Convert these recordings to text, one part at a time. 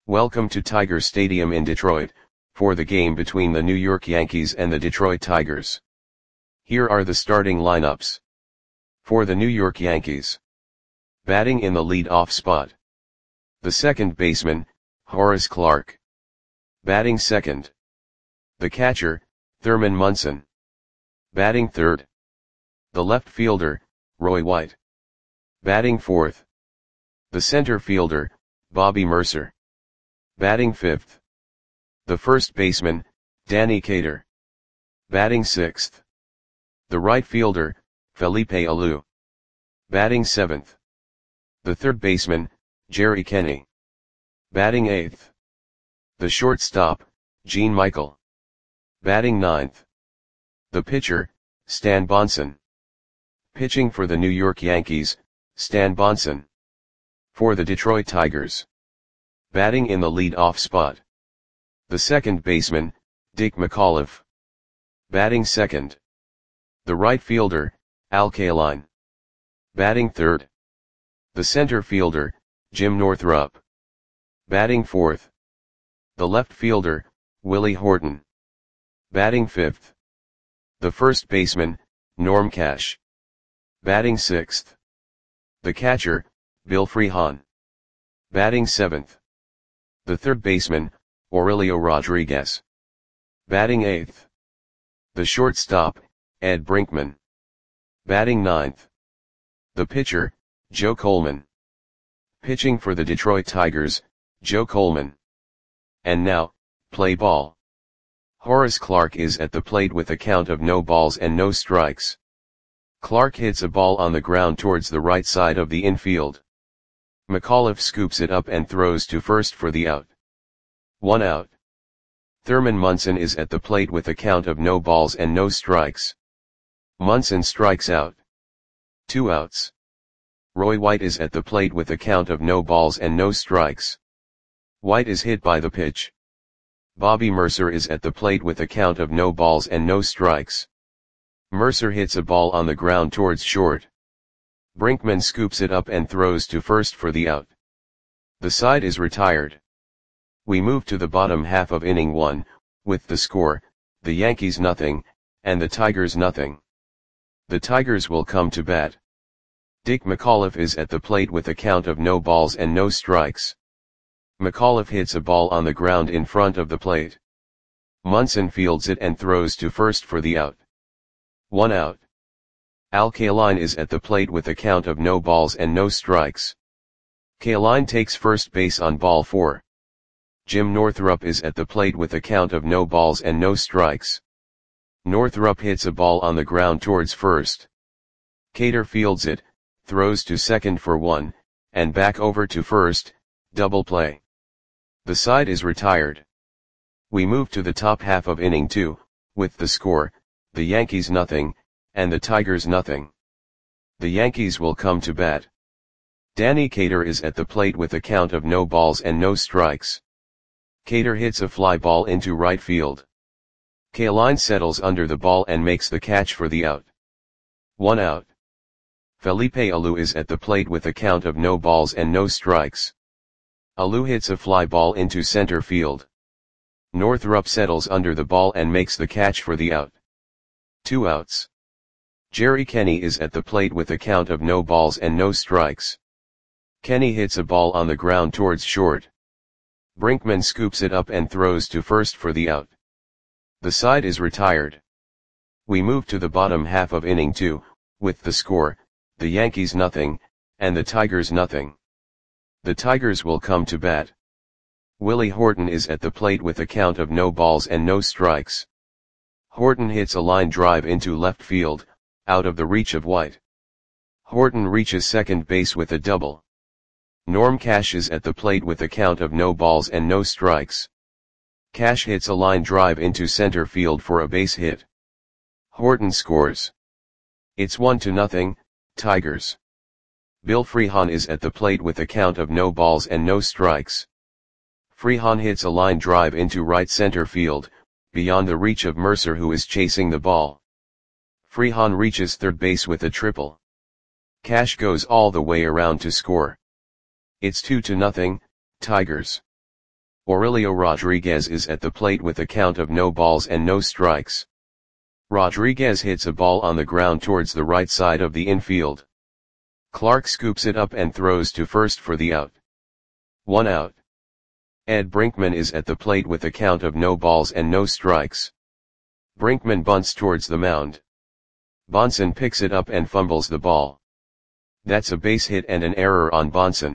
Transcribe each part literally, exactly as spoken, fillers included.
Welcome to Tiger Stadium in Detroit, for the game between the New York Yankees and the Detroit Tigers. Here are the starting lineups. For the New York Yankees. Batting in the lead-off spot. The second baseman, Horace Clarke. Batting second. The catcher, Thurman Munson. Batting third. The left fielder, Roy White. Batting fourth. The center fielder, Bobby Murcer. Batting fifth. The first baseman, Danny Cater. Batting sixth. The right fielder, Felipe Alou. Batting seventh. The third baseman, Jerry Kenney. Batting eighth. The shortstop, Gene Michael. Batting ninth. The pitcher, Stan Bonson. Pitching for the New York Yankees, Stan Bonson. For the Detroit Tigers. Batting in the lead-off spot. The second baseman, Dick McAuliffe. Batting second. The right fielder, Al Kaline. Batting third. The center fielder, Jim Northrup. Batting fourth. The left fielder, Willie Horton. Batting fifth. The first baseman, Norm Cash. Batting sixth. The catcher, Bill Freehan. Batting seventh. The third baseman, Aurelio Rodriguez. Batting eighth. The shortstop, Ed Brinkman. Batting ninth. The pitcher, Joe Coleman. Pitching for the Detroit Tigers, Joe Coleman. And now, play ball. Horace Clarke is at the plate with a count of no balls and no strikes. Clarke hits a ball on the ground towards the right side of the infield. McAuliffe scoops it up and throws to first for the out. One out. Thurman Munson is at the plate with a count of no balls and no strikes. Munson strikes out. Two outs. Roy White is at the plate with a count of no balls and no strikes. White is hit by the pitch. Bobby Murcer is at the plate with a count of no balls and no strikes. Murcer hits a ball on the ground towards short. Brinkman scoops it up and throws to first for the out. The side is retired. We move to the bottom half of inning one, with the score, the Yankees nothing, and the Tigers nothing. The Tigers will come to bat. Dick McAuliffe is at the plate with a count of no balls and no strikes. McAuliffe hits a ball on the ground in front of the plate. Munson fields it and throws to first for the out. One out. Al Kaline is at the plate with a count of no balls and no strikes. Kaline takes first base on ball four. Jim Northrup is at the plate with a count of no balls and no strikes. Northrup hits a ball on the ground towards first. Cater fields it, throws to second for one, and back over to first, double play. The side is retired. We move to the top half of inning two, with the score, the Yankees nothing, and the Tigers nothing. The Yankees will come to bat. Danny Cater is at the plate with a count of no balls and no strikes. Cater hits a fly ball into right field. Kaline settles under the ball and makes the catch for the out. One out. Felipe Alou is at the plate with a count of no balls and no strikes. Alou hits a fly ball into center field. Northrup settles under the ball and makes the catch for the out. Two outs. Jerry Kenney is at the plate with a count of no balls and no strikes. Kenney hits a ball on the ground towards short. Brinkman scoops it up and throws to first for the out. The side is retired. We move to the bottom half of inning two, with the score, the Yankees nothing, and the Tigers nothing. The Tigers will come to bat. Willie Horton is at the plate with a count of no balls and no strikes. Horton hits a line drive into left field, out of the reach of White. Horton reaches second base with a double. Norm Cash is at the plate with a count of no balls and no strikes. Cash hits a line drive into center field for a base hit. Horton scores. It's one to nothing, Tigers. Bill Freehan is at the plate with a count of no balls and no strikes. Freehan hits a line drive into right center field, beyond the reach of Murcer, who is chasing the ball. Freehan reaches third base with a triple. Cash goes all the way around to score. It's two to nothing, Tigers. Aurelio Rodriguez is at the plate with a count of no balls and no strikes. Rodriguez hits a ball on the ground towards the right side of the infield. Clark scoops it up and throws to first for the out. One out. Ed Brinkman is at the plate with a count of no balls and no strikes. Brinkman bunts towards the mound. Bonson picks it up and fumbles the ball. That's a base hit and an error on Bonson.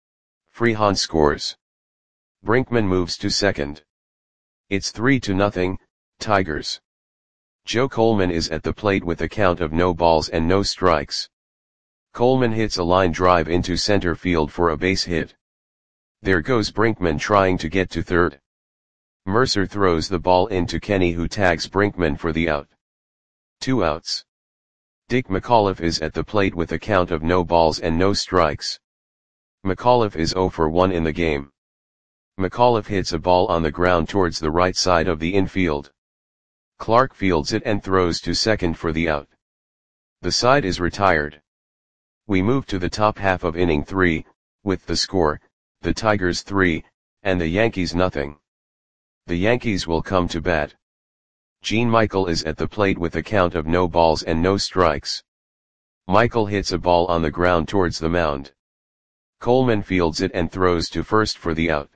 Freehan scores. Brinkman moves to second. It's three to nothing, Tigers. Joe Coleman is at the plate with a count of no balls and no strikes. Coleman hits a line drive into center field for a base hit. There goes Brinkman trying to get to third. Mercer throws the ball into Kenny, who tags Brinkman for the out. Two outs. Dick McAuliffe is at the plate with a count of no balls and no strikes. McAuliffe is oh for one in the game. McAuliffe hits a ball on the ground towards the right side of the infield. Clark fields it and throws to second for the out. The side is retired. We move to the top half of inning three, with the score, the Tigers three, and the Yankees nothing. The Yankees will come to bat. Gene Michael is at the plate with a count of no balls and no strikes. Michael hits a ball on the ground towards the mound. Coleman fields it and throws to first for the out.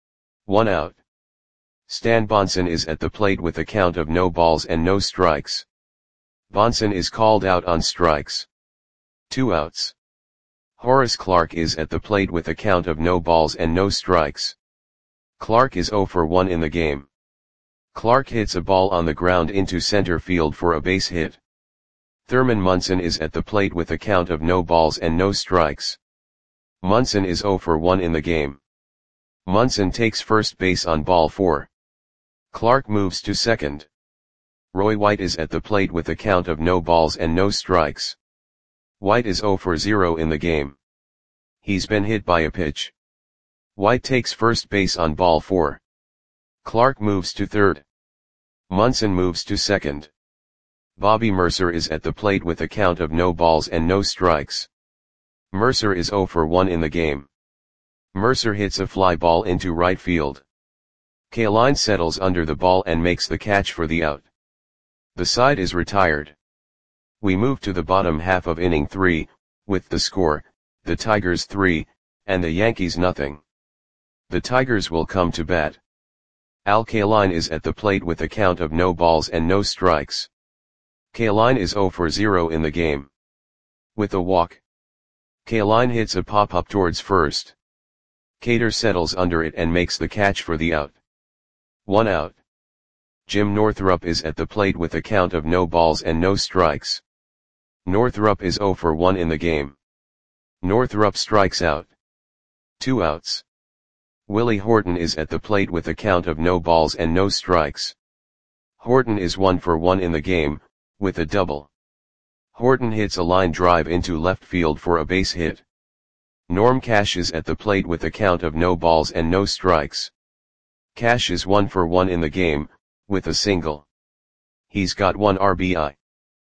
One out. Stan Bonson is at the plate with a count of no balls and no strikes. Bonson is called out on strikes. Two outs. Horace Clarke is at the plate with a count of no balls and no strikes. Clarke is oh for one in the game. Clarke hits a ball on the ground into center field for a base hit. Thurman Munson is at the plate with a count of no balls and no strikes. Munson is oh for one in the game. Munson takes first base on ball four. Clarke moves to second. Roy White is at the plate with a count of no balls and no strikes. White is oh for zero in the game. He's been hit by a pitch. White takes first base on ball four. Clarke moves to third. Munson moves to second. Bobby Mercer is at the plate with a count of no balls and no strikes. Mercer is oh for one in the game. Mercer hits a fly ball into right field. Kaline settles under the ball and makes the catch for the out. The side is retired. We move to the bottom half of inning three, with the score, the Tigers three, and the Yankees nothing. The Tigers will come to bat. Al Kaline is at the plate with a count of no balls and no strikes. Kaline is oh for zero in the game. With a walk. Kaline hits a pop-up towards first. Cater settles under it and makes the catch for the out. One out. Jim Northrup is at the plate with a count of no balls and no strikes. Northrup is oh for one in the game. Northrup strikes out. Two outs. Willie Horton is at the plate with a count of no balls and no strikes. Horton is one for one in the game, with a double. Horton hits a line drive into left field for a base hit. Norm Cash is at the plate with a count of no balls and no strikes. Cash is one for one in the game, with a single. He's got one R B I.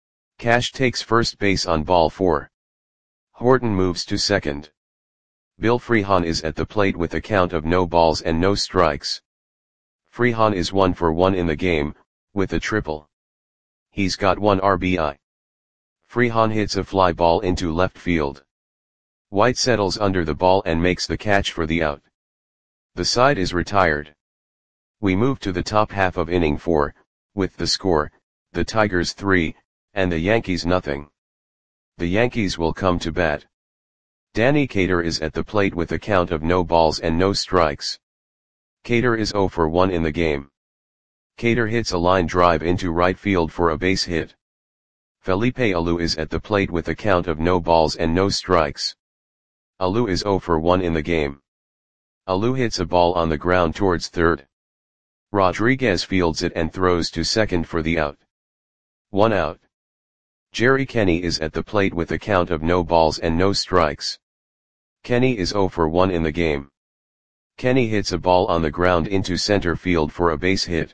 Cash takes first base on ball four. Horton moves to second. Bill Freehan is at the plate with a count of no balls and no strikes. Freehan is one for one in the game, with a triple. He's got one R B I. Freehan hits a fly ball into left field. White settles under the ball and makes the catch for the out. The side is retired. We move to the top half of inning four, with the score, the Tigers three, and the Yankees nothing. The Yankees will come to bat. Danny Cater is at the plate with a count of no balls and no strikes. Cater is oh for one in the game. Cater hits a line drive into right field for a base hit. Felipe Alou is at the plate with a count of no balls and no strikes. Alou is oh for one in the game. Alou hits a ball on the ground towards third. Rodriguez fields it and throws to second for the out. One out. Jerry Kenny is at the plate with a count of no balls and no strikes. Kenny is oh for one in the game. Kenny hits a ball on the ground into center field for a base hit.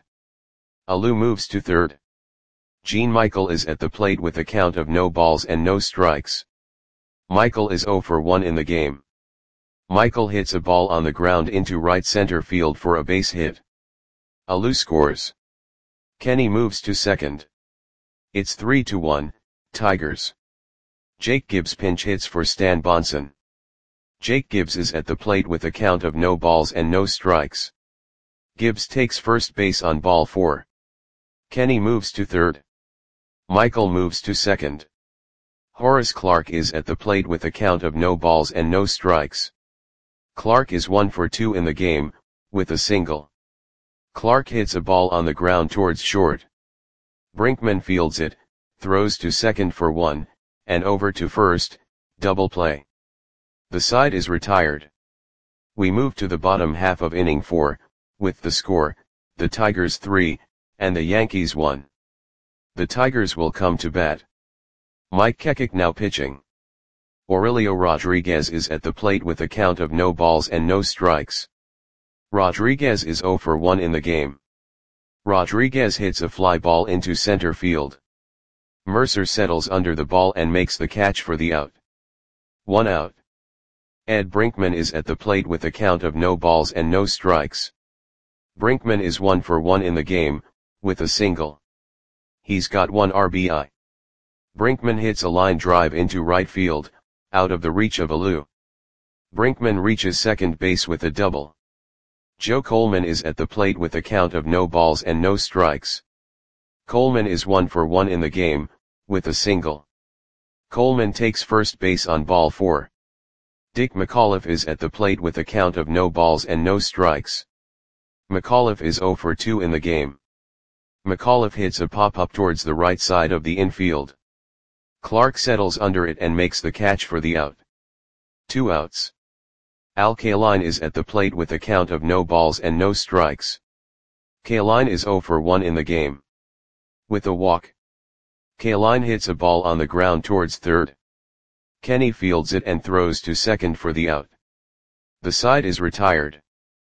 Alou moves to third. Gene Michael is at the plate with a count of no balls and no strikes. Michael is oh for one in the game. Michael hits a ball on the ground into right center field for a base hit. Alou scores. Kenny moves to second. It's three to one, Tigers. Jake Gibbs pinch hits for Stan Bonson. Jake Gibbs is at the plate with a count of no balls and no strikes. Gibbs takes first base on ball four. Kenny moves to third. Michael moves to second. Horace Clarke is at the plate with a count of no balls and no strikes. Clarke is one for two in the game, with a single. Clarke hits a ball on the ground towards short. Brinkman fields it, throws to second for one, and over to first, double play. The side is retired. We move to the bottom half of inning four, with the score, the Tigers three, and the Yankees one. The Tigers will come to bat. Mike Kekik now pitching. Aurelio Rodriguez is at the plate with a count of no balls and no strikes. Rodriguez is zero for one in the game. Rodriguez hits a fly ball into center field. Mercer settles under the ball and makes the catch for the out. One out. Ed Brinkman is at the plate with a count of no balls and no strikes. Brinkman is one for one in the game, with a single. He's got one R B I. Brinkman hits a line drive into right field, out of the reach of Alou. Brinkman reaches second base with a double. Joe Coleman is at the plate with a count of no balls and no strikes. Coleman is one for one in the game, with a single. Coleman takes first base on ball four. Dick McAuliffe is at the plate with a count of no balls and no strikes. McAuliffe is zero for two in the game. McAuliffe hits a pop-up towards the right side of the infield. Clarke settles under it and makes the catch for the out. Two outs. Al Kaline is at the plate with a count of no balls and no strikes. Kaline is zero for one in the game. With a walk. Kaline hits a ball on the ground towards third. Kenny fields it and throws to second for the out. The side is retired.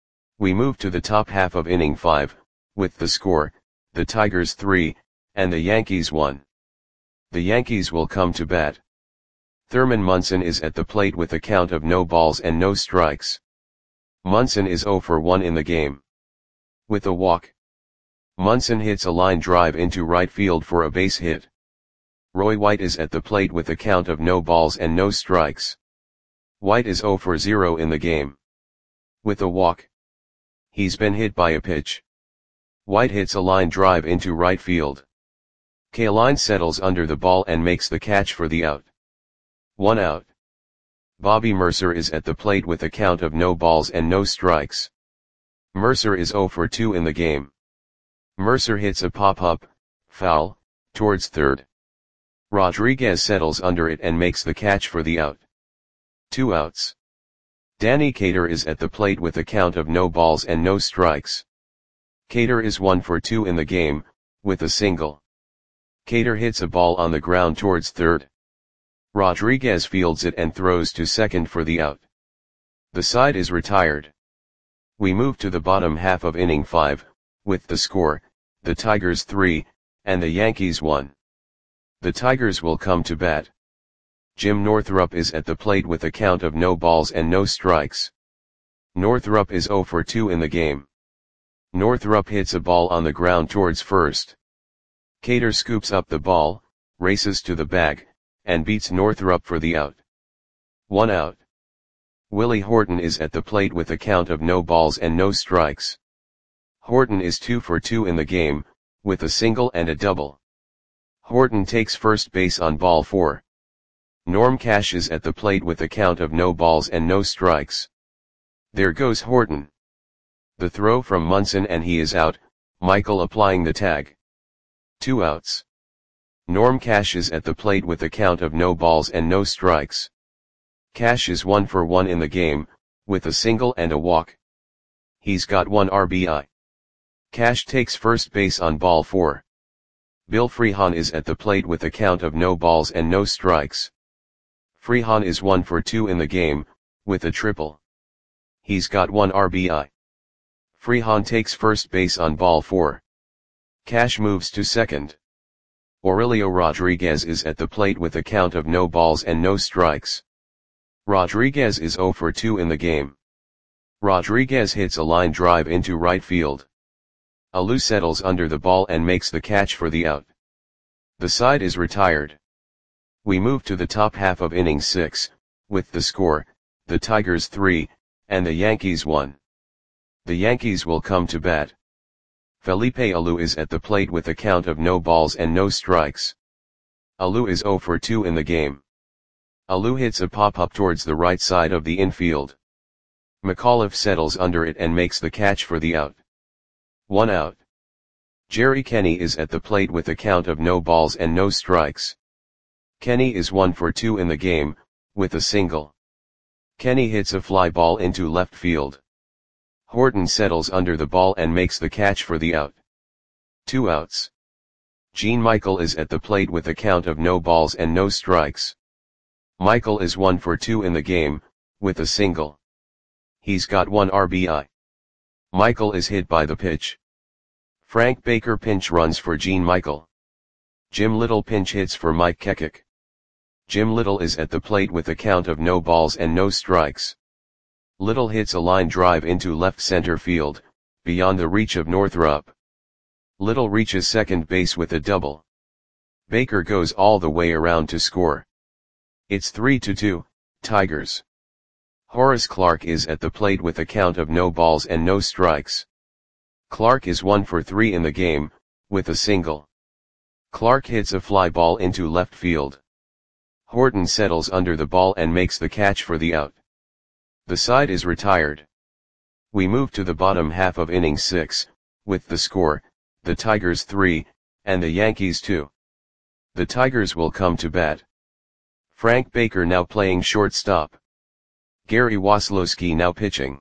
We move to the top half of inning five, with the score, the Tigers three, and the Yankees one. The Yankees will come to bat. Thurman Munson is at the plate with a count of no balls and no strikes. Munson is zero for one in the game. With a walk. Munson hits a line drive into right field for a base hit. Roy White is at the plate with a count of no balls and no strikes. White is zero for zero in the game. With a walk. He's been hit by a pitch. White hits a line drive into right field. Kaline settles under the ball and makes the catch for the out. One out. Bobby Mercer is at the plate with a count of no balls and no strikes. Mercer is zero for two in the game. Mercer hits a pop-up, foul, towards third. Rodriguez settles under it and makes the catch for the out. Two outs. Danny Cater is at the plate with a count of no balls and no strikes. Cater is one for two in the game, with a single. Cater hits a ball on the ground towards third. Rodriguez fields it and throws to second for the out. The side is retired. We move to the bottom half of inning five, with the score, the Tigers three, and the Yankees one. The Tigers will come to bat. Jim Northrup is at the plate with a count of no balls and no strikes. Northrup is zero for two in the game. Northrup hits a ball on the ground towards first. Cater scoops up the ball, races to the bag, and beats Northrup for the out. One out. Willie Horton is at the plate with a count of no balls and no strikes. Horton is two for two in the game, with a single and a double. Horton takes first base on ball four. Norm Cash is at the plate with a count of no balls and no strikes. There goes Horton. The throw from Munson and he is out, Michael applying the tag. Two outs. Norm Cash is at the plate with a count of no balls and no strikes. Cash is one for one in the game, with a single and a walk. He's got one R B I. Cash takes first base on ball four. Bill Freehan is at the plate with a count of no balls and no strikes. Freehan is one for two in the game, with a triple. He's got one R B I. Freehan takes first base on ball four. Cash moves to second. Aurelio Rodriguez is at the plate with a count of no balls and no strikes. Rodriguez is zero for two in the game. Rodriguez hits a line drive into right field. Alou settles under the ball and makes the catch for the out. The side is retired. We move to the top half of inning six, with the score, the Tigers three, and the Yankees one. The Yankees will come to bat. Felipe Alou is at the plate with a count of no balls and no strikes. Alou is zero for two in the game. Alou hits a pop-up towards the right side of the infield. McAuliffe settles under it and makes the catch for the out. One out. Jerry Kenny is at the plate with a count of no balls and no strikes. Kenny is one for two in the game, with a single. Kenny hits a fly ball into left field. Horton settles under the ball and makes the catch for the out. Two outs. Gene Michael is at the plate with a count of no balls and no strikes. Michael is one for two in the game, with a single. He's got one R B I. Michael is hit by the pitch. Frank Baker pinch runs for Gene Michael. Jim Little pinch hits for Mike Kekik. Jim Little is at the plate with a count of no balls and no strikes. Little hits a line drive into left center field, beyond the reach of Northrup. Little reaches second base with a double. Baker goes all the way around to score. It's three to two, Tigers. Horace Clarke is at the plate with a count of no balls and no strikes. Clarke is one for three in the game, with a single. Clarke hits a fly ball into left field. Horton settles under the ball and makes the catch for the out. The side is retired. We move to the bottom half of inning six, with the score, the Tigers three, and the Yankees two. The Tigers will come to bat. Frank Baker now playing shortstop. Gary Waslowski now pitching.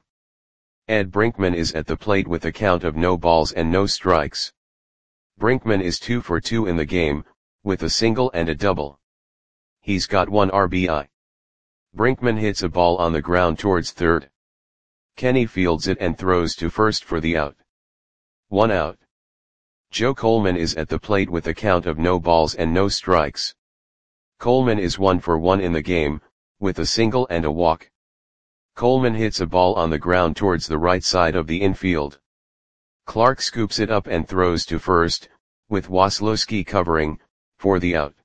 Ed Brinkman is at the plate with a count of no balls and no strikes. Brinkman is two for two in the game, with a single and a double. He's got one R B I. Brinkman hits a ball on the ground towards third. Kenny fields it and throws to first for the out. One out. Joe Coleman is at the plate with a count of no balls and no strikes. Coleman is one for one in the game, with a single and a walk. Coleman hits a ball on the ground towards the right side of the infield. Clarke scoops it up and throws to first, with Waslowski covering, for the out.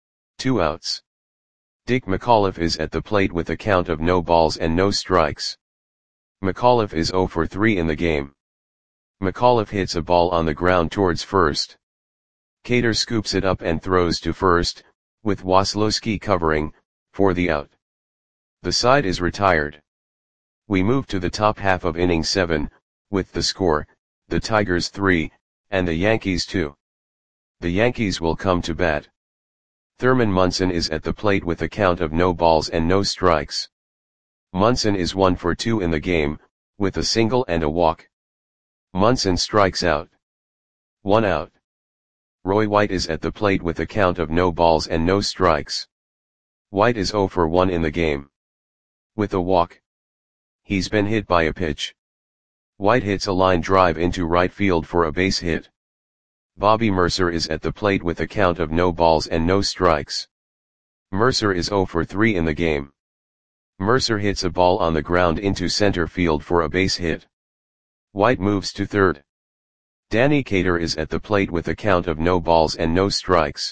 Two outs. Dick McAuliffe is at the plate with a count of no balls and no strikes. McAuliffe is zero for three in the game. McAuliffe hits a ball on the ground towards first. Cater scoops it up and throws to first, with Waslowski covering, for the out. The side is retired. We move to the top half of inning seven, with the score, the Tigers three, and the Yankees two. The Yankees will come to bat. Thurman Munson is at the plate with a count of no balls and no strikes. Munson is one for two in the game, with a single and a walk. Munson strikes out. One out. Roy White is at the plate with a count of no balls and no strikes. White is zero for one in the game. With a walk. He's been hit by a pitch. White hits a line drive into right field for a base hit. Bobby Mercer is at the plate with a count of no balls and no strikes. Mercer is zero for three in the game. Mercer hits a ball on the ground into center field for a base hit. White moves to third. Danny Cater is at the plate with a count of no balls and no strikes.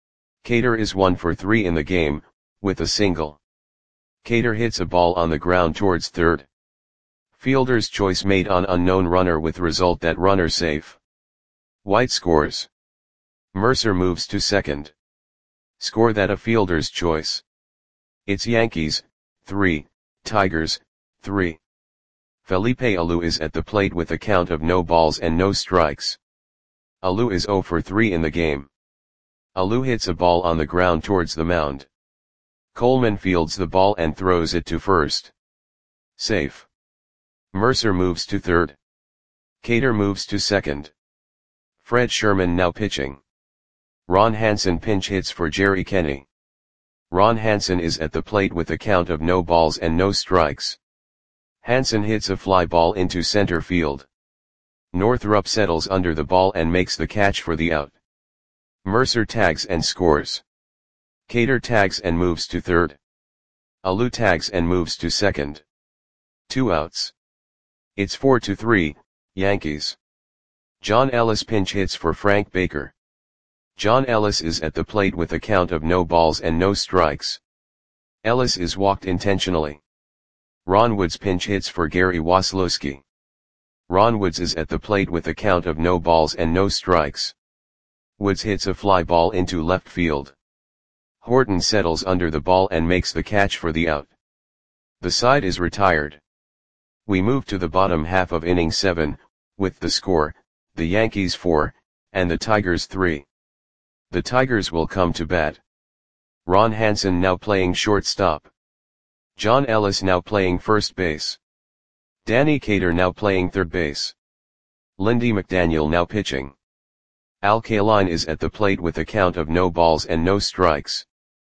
Cater is one for three in the game, with a single. Cater hits a ball on the ground towards third. Fielder's choice made on unknown runner with result that runner safe. White scores. Mercer moves to second. Score that a fielder's choice. It's Yankees, three, Tigers, three. Felipe Alou is at the plate with a count of no balls and no strikes. Alou is zero for three in the game. Alou hits a ball on the ground towards the mound. Coleman fields the ball and throws it to first. Safe. Mercer moves to third. Cater moves to second. Fred Sherman now pitching. Ron Hansen pinch hits for Jerry Kenny. Ron Hansen is at the plate with a count of no balls and no strikes. Hansen hits a fly ball into center field. Northrup settles under the ball and makes the catch for the out. Mercer tags and scores. Cater tags and moves to third. Alou tags and moves to second. Two outs. It's four to three, Yankees. John Ellis pinch hits for Frank Baker. John Ellis is at the plate with a count of no balls and no strikes. Ellis is walked intentionally. Ron Woods pinch hits for Gary Waslowski. Ron Woods is at the plate with a count of no balls and no strikes. Woods hits a fly ball into left field. Horton settles under the ball and makes the catch for the out. The side is retired. We move to the bottom half of inning seven, with the score, the Yankees four, and the Tigers three. The Tigers will come to bat. Ron Hansen now playing shortstop. John Ellis now playing first base. Danny Cater now playing third base. Lindy McDaniel now pitching. Al Kaline is at the plate with a count of no balls and no strikes.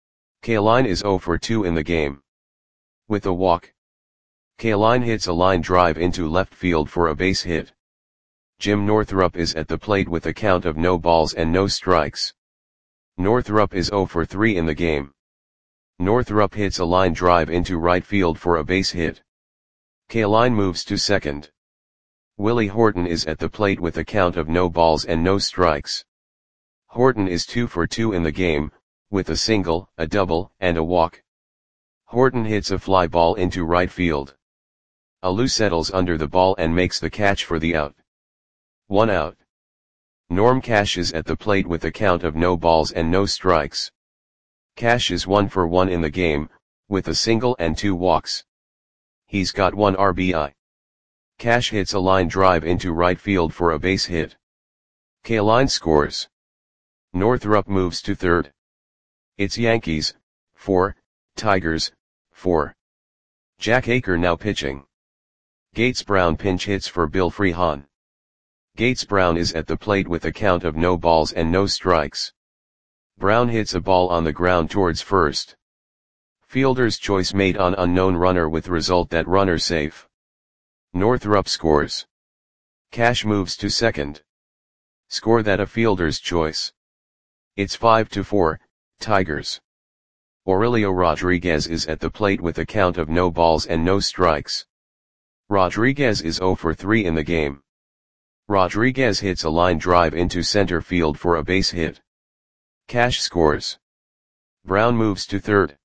Kaline is oh for two in the game. With a walk. Kaline hits a line drive into left field for a base hit. Jim Northrup is at the plate with a count of no balls and no strikes. Northrup is oh for three in the game. Northrup hits a line drive into right field for a base hit. Kaline moves to second. Willie Horton is at the plate with a count of no balls and no strikes. Horton is two for two in the game, with a single, a double, and a walk. Horton hits a fly ball into right field. Alou settles under the ball and makes the catch for the out. One out. Norm Cash is at the plate with a count of no balls and no strikes. Cash is one for one in the game, with a single and two walks. He's got one R B I. Cash hits a line drive into right field for a base hit. Kaline scores. Northrup moves to third. It's Yankees, four, Tigers, four. Jack Aker now pitching. Gates Brown pinch hits for Bill Freehan. Gates Brown is at the plate with a count of no balls and no strikes. Brown hits a ball on the ground towards first. Fielder's choice made on unknown runner with result that runner safe. Northrup scores. Cash moves to second. Score that a fielder's choice. It's five to four, Tigers. Aurelio Rodriguez is at the plate with a count of no balls and no strikes. Rodriguez is oh for three in the game. Rodriguez hits a line drive into center field for a base hit. Cash scores. Brown moves to third.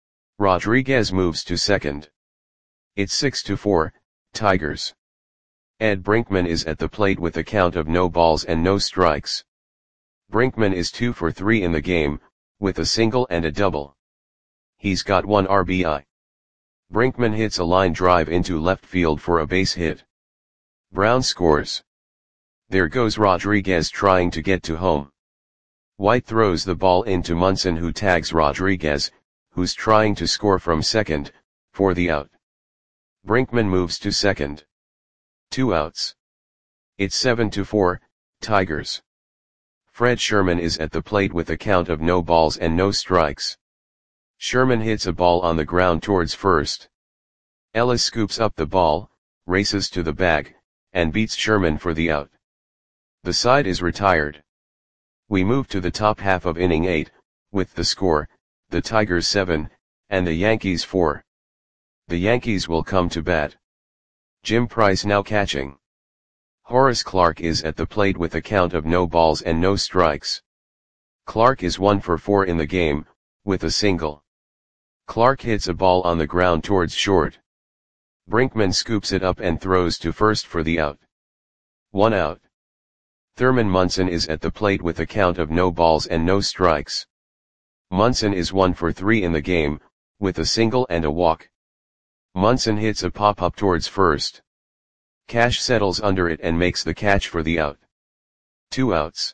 Rodriguez moves to second. It's six to four, Tigers. Ed Brinkman is at the plate with a count of no balls and no strikes. Brinkman is two for three in the game, with a single and a double. He's got one R B I. Brinkman hits a line drive into left field for a base hit. Brown scores. There goes Rodriguez trying to get to home. White throws the ball into Munson, who tags Rodriguez, who's trying to score from second, for the out. Brinkman moves to second. Two outs. It's seven to four, Tigers. Fred Sherman is at the plate with a count of no balls and no strikes. Sherman hits a ball on the ground towards first. Ellis scoops up the ball, races to the bag, and beats Sherman for the out. The side is retired. We move to the top half of inning eight, with the score, the Tigers seven, and the Yankees four. The Yankees will come to bat. Jim Price now catching. Horace Clarke is at the plate with a count of no balls and no strikes. Clarke is one for four in the game, with a single. Clarke hits a ball on the ground towards short. Brinkman scoops it up and throws to first for the out. One out. Thurman Munson is at the plate with a count of no balls and no strikes. Munson is one for three in the game, with a single and a walk. Munson hits a pop-up towards first. Cash settles under it and makes the catch for the out. Two outs.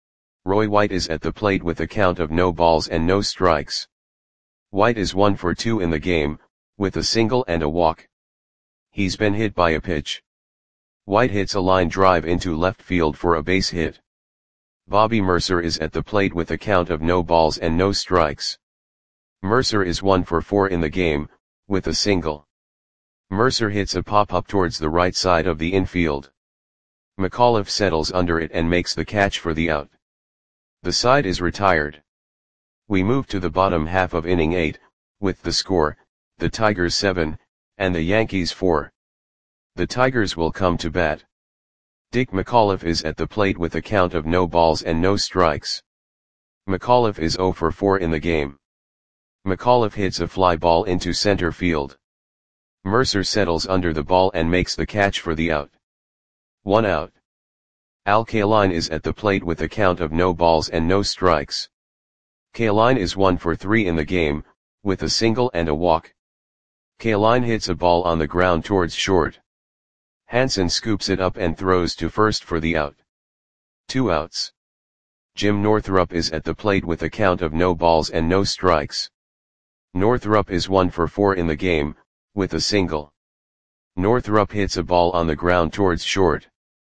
Roy White is at the plate with a count of no balls and no strikes. White is one for two in the game, with a single and a walk. He's been hit by a pitch. White hits a line drive into left field for a base hit. Bobby Mercer is at the plate with a count of no balls and no strikes. Mercer is one for four in the game, with a single. Mercer hits a pop-up towards the right side of the infield. McAuliffe settles under it and makes the catch for the out. The side is retired. We move to the bottom half of inning eight, with the score, the Tigers seven, and the Yankees four. The Tigers will come to bat. Dick McAuliffe is at the plate with a count of no balls and no strikes. McAuliffe is zero for four in the game. McAuliffe hits a fly ball into center field. Mercer settles under the ball and makes the catch for the out. One out. Al Kaline is at the plate with a count of no balls and no strikes. Kaline is one for three in the game, with a single and a walk. Kaline hits a ball on the ground towards short. Hansen scoops it up and throws to first for the out. Two outs. Jim Northrup is at the plate with a count of no balls and no strikes. Northrup is one for four in the game, with a single. Northrup hits a ball on the ground towards short.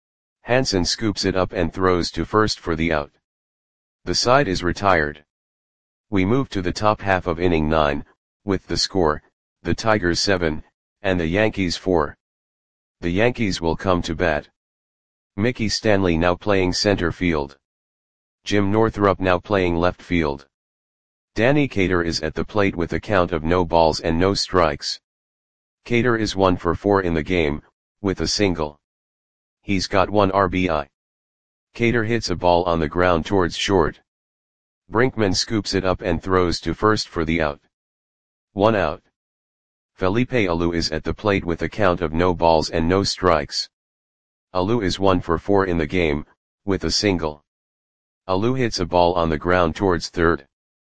Hansen scoops it up and throws to first for the out. The side is retired. We move to the top half of inning nine, with the score, the Tigers seven, and the Yankees four. The Yankees will come to bat. Mickey Stanley now playing center field. Jim Northrup now playing left field. Danny Cater is at the plate with a count of no balls and no strikes. Cater is one for four in the game, with a single. He's got one R B I. Cater hits a ball on the ground towards short. Brinkman scoops it up and throws to first for the out. One out. Felipe Alou is at the plate with a count of no balls and no strikes. Alou is one for four in the game, with a single. Alou hits a ball on the ground towards third.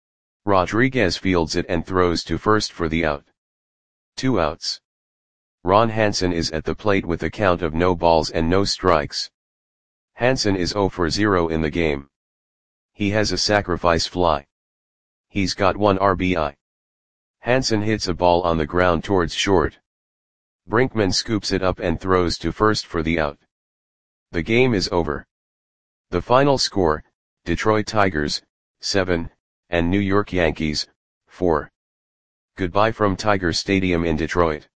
Rodriguez fields it and throws to first for the out. Two outs. Ron Hansen is at the plate with a count of no balls and no strikes. Hansen is zero for zero in the game. He has a sacrifice fly. He's got one R B I. Hansen hits a ball on the ground towards short. Brinkman scoops it up and throws to first for the out. The game is over. The final score, Detroit Tigers, seven, and New York Yankees, four. Goodbye from Tiger Stadium in Detroit.